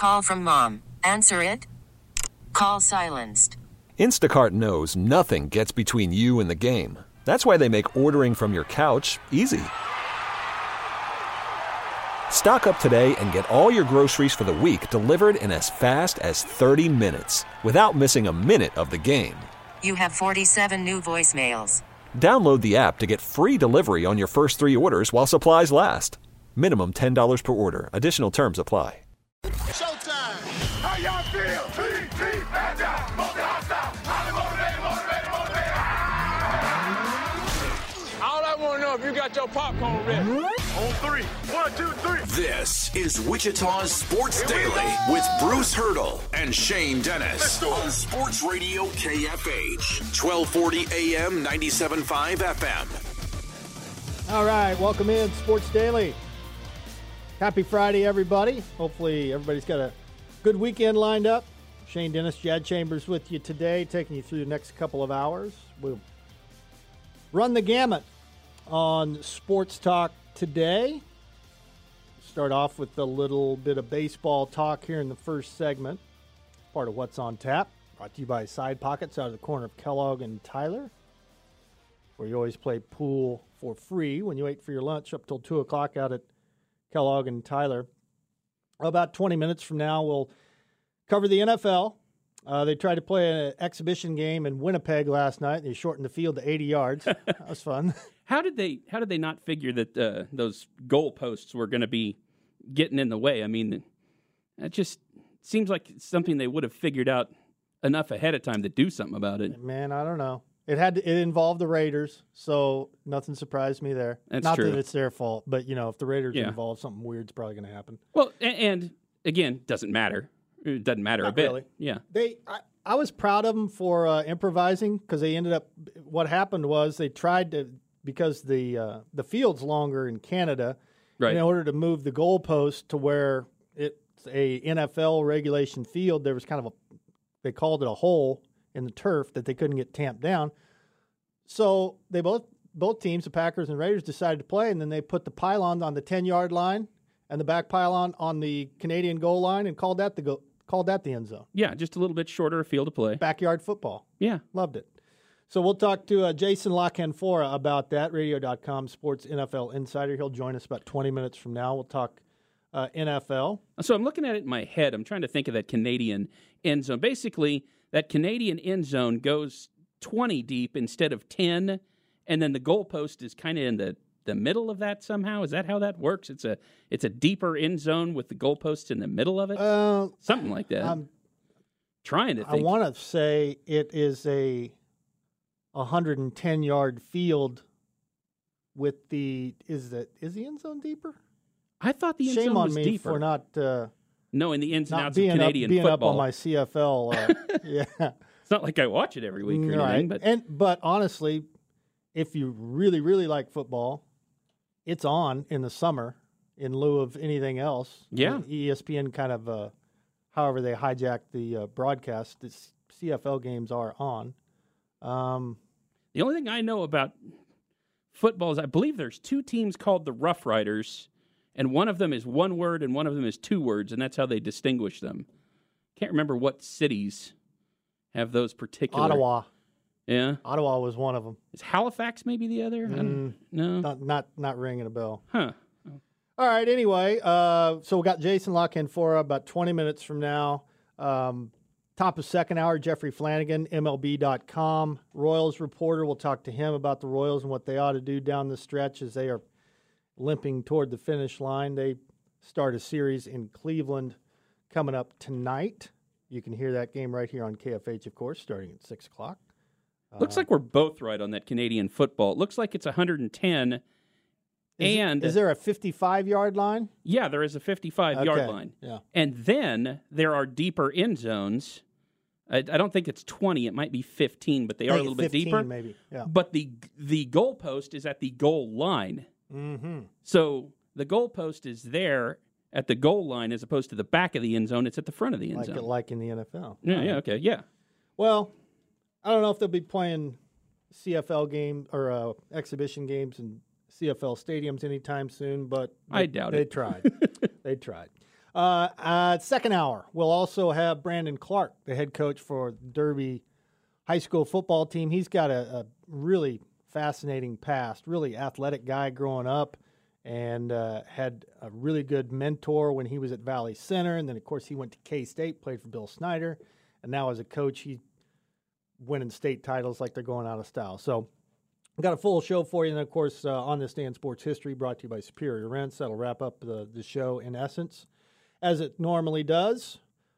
Call from mom. Answer it. Call silenced. Instacart knows nothing gets between you and the game. That's why they make ordering from your couch easy. Stock up today and get all your groceries for the week delivered in as fast as 30 minutes without missing a minute of the game. You have 47 new voicemails. Download the app to get free delivery on your first 3 orders while supplies last. Minimum $10 per order. Additional terms apply. Showtime! How y'all feel? All I want to know if you got your popcorn ready. On 3. 1, 2, 3. This is Wichita's Sports Daily with Bruce Hurdle and Shane Dennis on Sports Radio KFH, 1240 AM, 97.5 FM. All right, welcome in Sports Daily. Happy Friday, everybody. Hopefully everybody's got a good weekend lined up. Shane Dennis, Jad Chambers with you today, taking you through the next couple of hours. We'll run the gamut on Sports Talk today. Start off with a little bit of baseball talk here in the first segment. Part of What's on Tap, brought to you by Side Pockets out of the corner of Kellogg and Tyler, where you always play pool for free when you wait for your lunch up till 2 o'clock out at Kellogg and Tyler. About 20 minutes from now, we'll cover the NFL. They tried to play an exhibition game in Winnipeg last night. They shortened the field to 80 yards. That was fun. How did they not figure that those goalposts were going to be getting in the way? I mean, it just seems like it's something they would have figured out enough ahead of time to do something about it. Man, I don't know. It involved the Raiders, so nothing surprised me there. That's not true. that it's their fault, but if the Raiders are involved, something weird's probably going to happen. Well, and again, doesn't matter. It doesn't matter a bit. Really. Yeah. I was proud of them for improvising because they ended up. What happened was they tried to, because the field's longer in Canada, right. In order to move the goalpost to where it's a NFL regulation field. There was kind of they called it a hole in the turf that they couldn't get tamped down. So they both teams, the Packers and Raiders, decided to play, and then they put the pylon on the 10-yard line and the back pylon on the Canadian goal line and called that the end zone. Yeah, just a little bit shorter field to play. Backyard football. Yeah. Loved it. So we'll talk to Jason LaCanfora about that, radio.com sports NFL insider. He'll join us about 20 minutes from now. We'll talk NFL. So I'm looking at it in my head. I'm trying to think of that Canadian end zone. Basically, that Canadian end zone goes 20 deep instead of 10, and then the goalpost is kind of in the middle of that somehow. Is that how that works? It's a deeper end zone with the goalposts in the middle of it? Something like that. I'm trying to think. I want to say it is a 110-yard field with the is the end zone deeper? I thought the end Shame zone on was me deeper. for not knowing the ins and not outs being of Canadian being football. up on my CFL. Yeah, it's not like I watch it every week or anything. Right. But honestly, if you really, really like football, it's on in the summer in lieu of anything else. Yeah. ESPN kind of, however they hijack the broadcast, the CFL games are on. The only thing I know about football is I believe there's 2 teams called the Rough Riders, and one of them is one word and one of them is 2 words, and that's how they distinguish them. Can't remember what cities have those particular. Ottawa. Yeah. Ottawa was one of them. Is Halifax maybe the other? No. Not ringing a bell. Huh. All right. Anyway, so we got Jason LaCanfora about 20 minutes from now. Top of second hour, Jeffrey Flanagan, MLB.com. Royals reporter. We'll talk to him about the Royals and what they ought to do down the stretch as they are limping toward the finish line. They start a series in Cleveland coming up tonight. You can hear that game right here on KFH, of course, starting at 6 o'clock. Looks like we're both right on that Canadian football. It looks like it's 110. Is there a 55-yard line? Yeah, there is a 55-yard Okay. line. Yeah. And then there are deeper end zones. I don't think it's 20. It might be 15, but they are a little bit 15 deeper. Maybe. Yeah. But the goalpost is at the goal line. Mm-hmm. So the goalpost is there at the goal line as opposed to the back of the end zone. It's at the front of the end zone. Like in the NFL. Yeah, okay, yeah. Well, I don't know if they'll be playing CFL game or exhibition games in CFL stadiums anytime soon, but I doubt they it. tried. They tried. Second hour, we'll also have Brandon Clark, the head coach for Derby high school football team. He's got a really fascinating past, really athletic guy growing up, and had a really good mentor when he was at Valley Center. And then, of course, he went to K-State, played for Bill Snyder. And now as a coach, he's winning state titles like they're going out of style. So we've got a full show for you. And, of course, On This Day in Sports History, brought to you by Superior Rents. That'll wrap up the show in essence, as it normally does.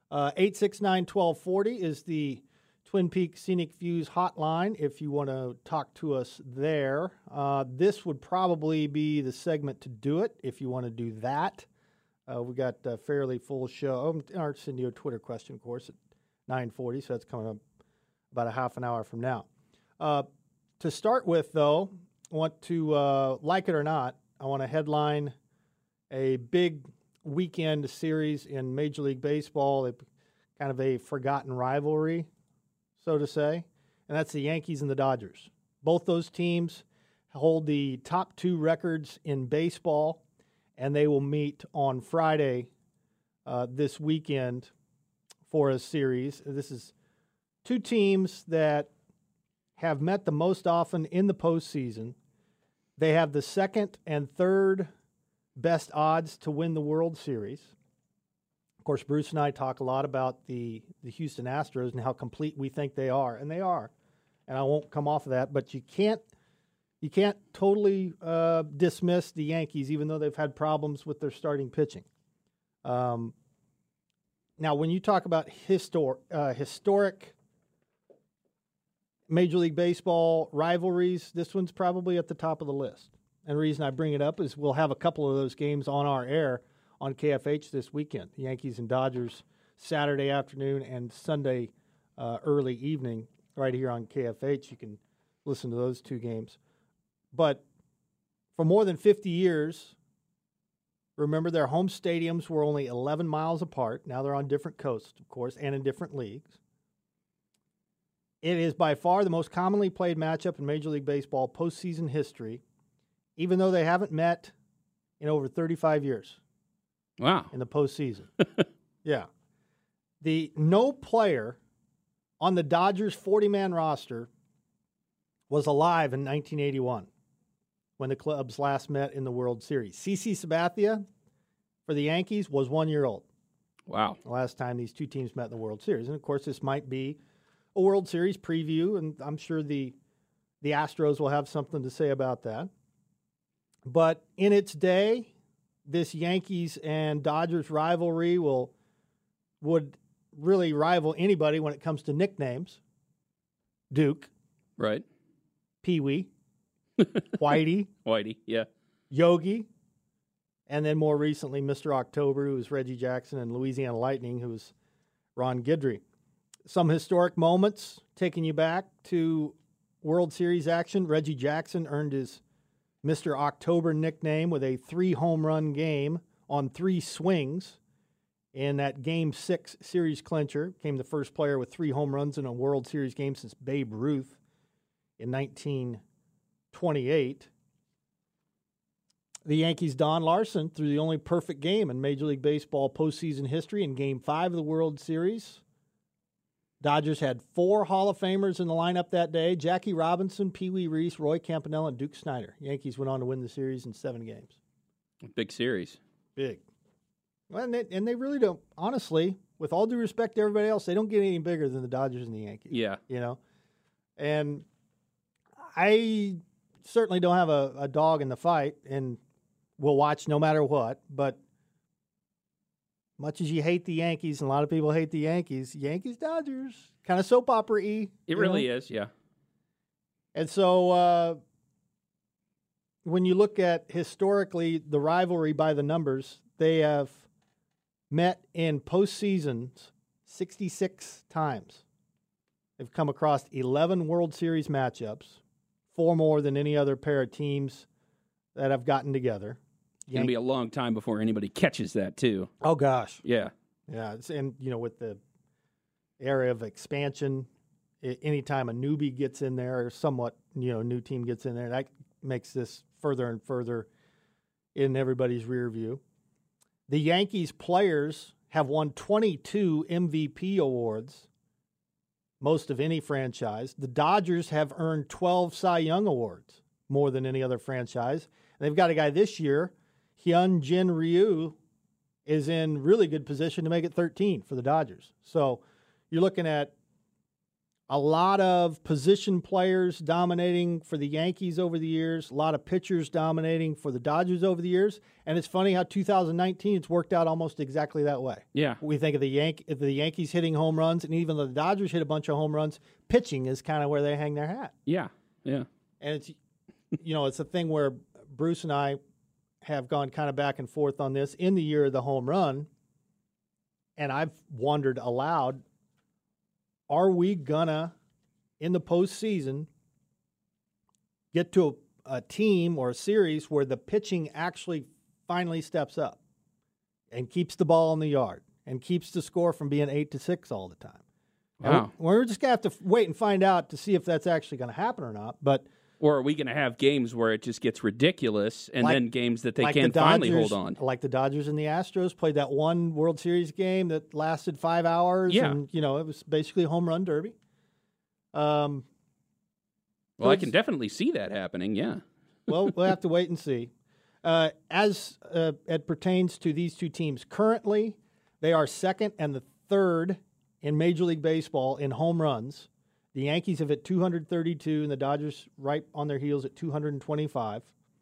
869-1240 is the Twin Peaks Scenic Views hotline if you want to talk to us there. This would probably be the segment to do it if you want to do that. We got a fairly full show. I'll send you a Twitter question, of course, at 9:40, so that's coming up about a half an hour from now. To start with, though, I want to, like it or not, I want to headline a big weekend series in Major League Baseball, kind of a forgotten rivalry, so to say, and that's the Yankees and the Dodgers. Both those teams hold the top two records in baseball, and they will meet on Friday this weekend for a series. This is two teams that have met the most often in the postseason. They have the second and third best odds to win the World Series. Of course, Bruce and I talk a lot about the Houston Astros and how complete we think they are, and they are. And I won't come off of that, but you can't totally dismiss the Yankees, even though they've had problems with their starting pitching. Now, when you talk about historic Major League Baseball rivalries, this one's probably at the top of the list. And the reason I bring it up is we'll have a couple of those games on our air on KFH this weekend. The Yankees and Dodgers Saturday afternoon and Sunday early evening right here on KFH. You can listen to those two games. But for more than 50 years, remember their home stadiums were only 11 miles apart. Now they're on different coasts, of course, and in different leagues. It is by far the most commonly played matchup in Major League Baseball postseason history, even though they haven't met in over 35 years. Wow. In the postseason. Yeah. No player on the Dodgers 40-man roster was alive in 1981 when the clubs last met in the World Series. CC Sabathia for the Yankees was 1 year old. Wow. The last time these two teams met in the World Series. And, of course, this might be a World Series preview, and I'm sure the Astros will have something to say about that. But in its day, this Yankees and Dodgers rivalry would really rival anybody when it comes to nicknames. Duke. Right. Pee-wee. Whitey. Whitey, yeah. Yogi. And then more recently, Mr. October, who was Reggie Jackson, and Louisiana Lightning, who was Ron Guidry. Some historic moments taking you back to World Series action. Reggie Jackson earned his Mr. October nickname with a 3-home-run game on 3 swings in that Game 6 series clincher. Became the first player with 3 home runs in a World Series game since Babe Ruth in 1928. The Yankees' Don Larson threw the only perfect game in Major League Baseball postseason history in Game 5 of the World Series. Dodgers had 4 Hall of Famers in the lineup that day: Jackie Robinson, Pee Wee Reese, Roy Campanella, and Duke Snider. Yankees went on to win the series in 7 games. Big series. Big. Well, and they really don't, honestly, with all due respect to everybody else, they don't get any bigger than the Dodgers and the Yankees. Yeah. You know? And I certainly don't have a dog in the fight, and will watch no matter what, but much as you hate the Yankees, and a lot of people hate the Yankees, Yankees-Dodgers, kind of soap opera-y. It really is, yeah. And so when you look at historically the rivalry by the numbers, they have met in postseasons 66 times. They've come across 11 World Series matchups, 4 more than any other pair of teams that have gotten together. It's going to be a long time before anybody catches that, too. Oh, gosh. Yeah. Yeah, and, with the area of expansion, anytime a newbie gets in there or somewhat, new team gets in there, that makes this further and further in everybody's rear view. The Yankees players have won 22 MVP awards, most of any franchise. The Dodgers have earned 12 Cy Young awards, more than any other franchise. And they've got a guy this year, Hyun-Jin Ryu, is in really good position to make it 13 for the Dodgers. So you're looking at a lot of position players dominating for the Yankees over the years, a lot of pitchers dominating for the Dodgers over the years. And it's funny how 2019, it's worked out almost exactly that way. Yeah. We think of the Yankees hitting home runs, and even though the Dodgers hit a bunch of home runs, pitching is kind of where they hang their hat. Yeah, yeah. And it's, it's a thing where Bruce and I have gone kind of back and forth on this in the year of the home run. And I've wondered aloud, are we gonna, in the postseason, get to a team or a series where the pitching actually finally steps up and keeps the ball in the yard and keeps the score from being 8-6 all the time? Wow. We're just going to have to wait and find out to see if that's actually going to happen or not. But or are we going to have games where it just gets ridiculous and then games that they like can the Dodgers, finally hold on? Like the Dodgers and the Astros played that one World Series game that lasted 5 hours. Yeah. And, it was basically a home run derby. Well, I can definitely see that happening, yeah. Well, we'll have to wait and see. As it pertains to these two teams, currently they are second and the third in Major League Baseball in home runs. The Yankees have hit 232, and the Dodgers right on their heels at 225.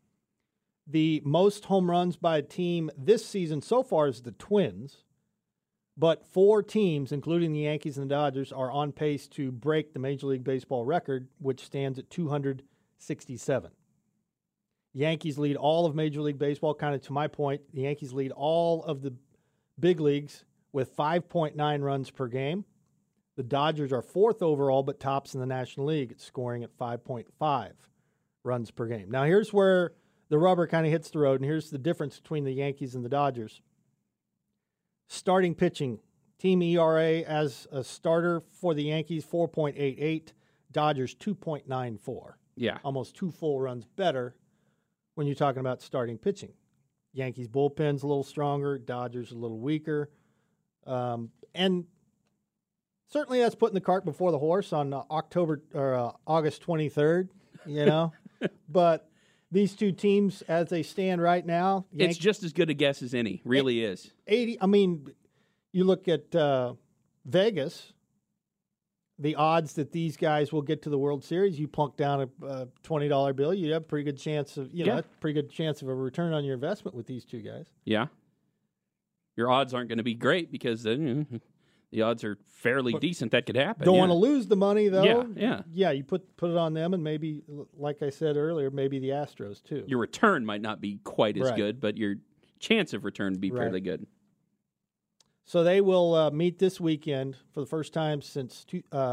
The most home runs by a team this season so far is the Twins, but 4 teams, including the Yankees and the Dodgers, are on pace to break the Major League Baseball record, which stands at 267. Yankees lead all of Major League Baseball, kind of to my point. The Yankees lead all of the big leagues with 5.9 runs per game. The Dodgers are 4th overall, but tops in the National League. It's scoring at 5.5 runs per game. Now, here's where the rubber kind of hits the road, and here's the difference between the Yankees and the Dodgers. Starting pitching, team ERA as a starter for the Yankees, 4.88. Dodgers, 2.94. Yeah. Almost 2 full runs better when you're talking about starting pitching. Yankees bullpen's a little stronger, Dodgers a little weaker. And certainly that's putting the cart before the horse on August 23rd, But these two teams, as they stand right now, it's just as good a guess as any. Really is. 80. I mean, you look at Vegas, the odds that these guys will get to the World Series, you plunk down a $20 bill, you have a pretty good chance of, pretty good chance of a return on your investment with these two guys. Yeah. Your odds aren't going to be great because then the odds are fairly decent that could happen. Don't want to lose the money, though. Yeah. Yeah, you put it on them, and maybe, like I said earlier, maybe the Astros, too. Your return might not be quite as good, but your chance of return would be fairly good. So they will meet this weekend for the first time since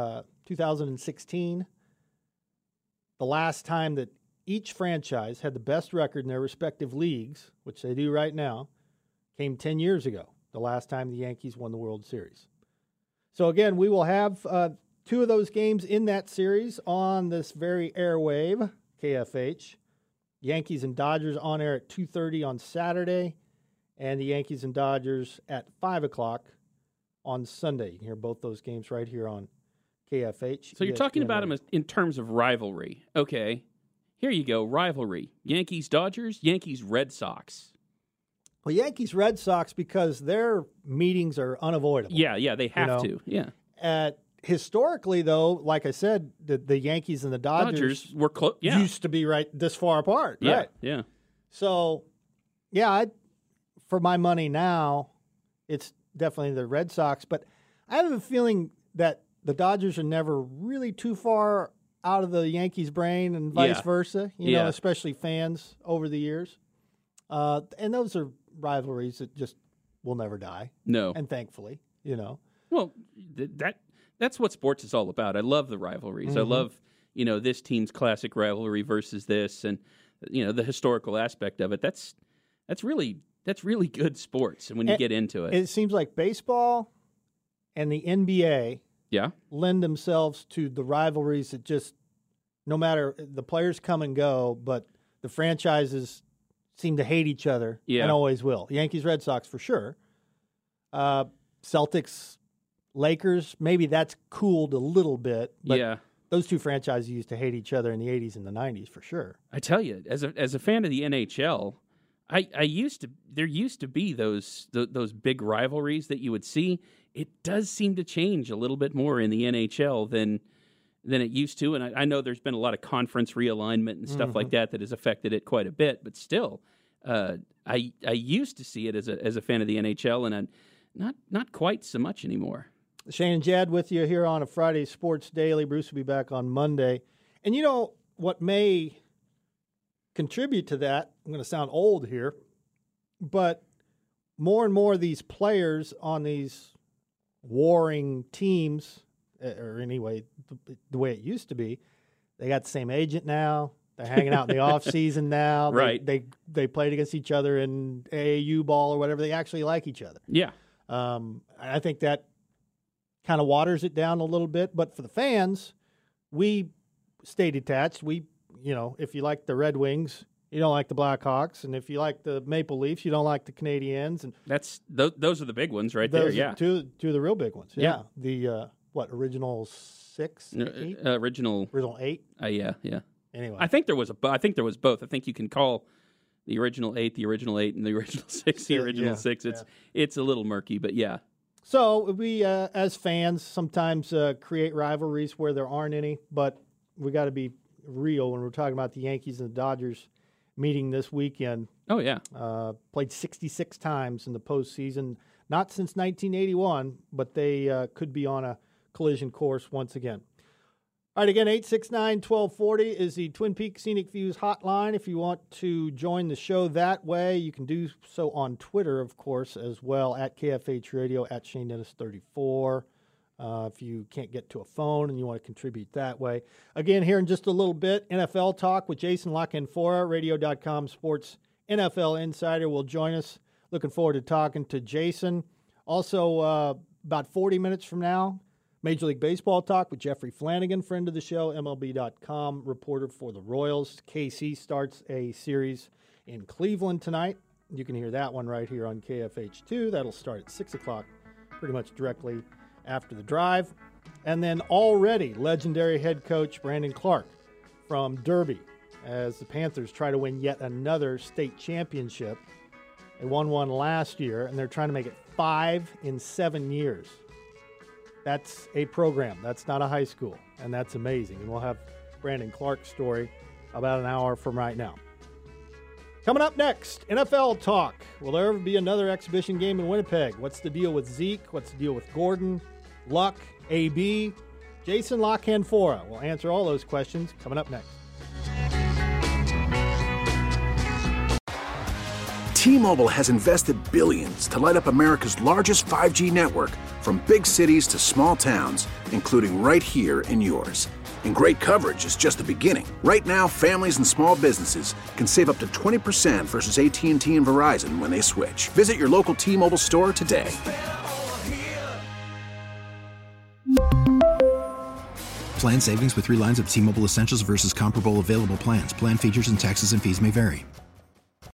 2016. The last time that each franchise had the best record in their respective leagues, which they do right now, came 10 years ago, the last time the Yankees won the World Series. So, again, we will have 2 of those games in that series on this very airwave, KFH. Yankees and Dodgers on air at 2:30 on Saturday, and the Yankees and Dodgers at 5 o'clock on Sunday. You can hear both those games right here on KFH. So you're talking about them in terms of rivalry. Okay, here you go, rivalry. Yankees-Dodgers, Yankees-Red Sox. Well, Yankees-Red Sox, because their meetings are unavoidable. Yeah, they have to. Yeah. Historically, though, like I said, the Yankees and the Dodgers were close. Yeah. Used to be right this far apart. Yeah, right? Yeah. So, for my money now, it's definitely the Red Sox. But I have a feeling that the Dodgers are never really too far out of the Yankees' brain and vice versa, especially fans over the years. And those are rivalries that just will never die. No. And thankfully, Well, that's what sports is all about. I love the rivalries. I love, this team's classic rivalry versus this and, the historical aspect of it. That's really good sports when you get into it. It seems like baseball and the NBA lend themselves to the rivalries that just, no matter, the players come and go, but the franchises seem to hate each other Yeah. and always will. Yankees, Red Sox for sure. Celtics, Lakers, maybe that's cooled a little bit. But Yeah. those two franchises used to hate each other in the 80s and the 90s for sure. I tell you, as a fan of the NHL, there used to be those big rivalries that you would see. It does seem to change a little bit more in the NHL than it used to, and I know there's been a lot of conference realignment and stuff like that has affected it quite a bit. But still, I used to see it as a fan of the NHL, and I'm not quite so much anymore. Shane and Jed with you here on a Friday Sports Daily. Bruce will be back on Monday. And you know what may contribute to that? I'm going to sound old here, but more and more of these players on these warring teams, or anyway, the way it used to be, they got the same agent now. They're hanging out in the off season now. Right. They played against each other in AAU ball or whatever. They actually like each other. Yeah. I think that kind of waters it down a little bit. But for the fans, we stay detached. If you like the Red Wings, you don't like the Blackhawks, and if you like the Maple Leafs, you don't like the Canadiens. And those are the big ones right there. Yeah. Two of the real big ones. Yeah. The original 6, 8? Original 8. Yeah. Anyway, I think there was both. I think you can call the original 8 the original 8 and the original 6 the original 6. It's a little murky, but yeah. So we, as fans, sometimes create rivalries where there aren't any, but we got to be real when we're talking about the Yankees and the Dodgers meeting this weekend. Oh, yeah. Played 66 times in the postseason, not since 1981, but they could be on a collision course once again. All right, again, 869-1240 is the Twin Peaks Scenic Views hotline. If you want to join the show that way, you can do so on Twitter, of course, as well, at KFH Radio, at Shane Dennis 34. If you can't get to a phone and you want to contribute that way. Again, here in just a little bit, NFL Talk with Jason LaCanfora, Radio.com Sports NFL Insider will join us. Looking forward to talking to Jason. Also, about 40 minutes from now, Major League Baseball Talk with Jeffrey Flanagan, friend of the show, MLB.com reporter for the Royals. KC starts a series in Cleveland tonight. You can hear that one right here on KFH2. That'll start at 6 o'clock, pretty much directly after the drive. And then already legendary head coach Brandon Clark from Derby as the Panthers try to win yet another state championship. They won one last year, and they're trying to make it 5 in 7 years. That's a program. That's not a high school, and that's amazing. And we'll have Brandon Clark's story about an hour from right now. Coming up next, NFL Talk. Will there ever be another exhibition game in Winnipeg? What's the deal with Zeke? What's the deal with Gordon, Luck, AB? Jason LaCanfora will answer all those questions coming up next. T-Mobile has invested billions to light up America's largest 5G network, from big cities to small towns, including right here in yours. And great coverage is just the beginning. Right now, families and small businesses can save up to 20% versus AT&T and Verizon when they switch. Visit your local T-Mobile store today. Plan savings with 3 lines of T-Mobile Essentials versus comparable available plans. Plan features and taxes and fees may vary.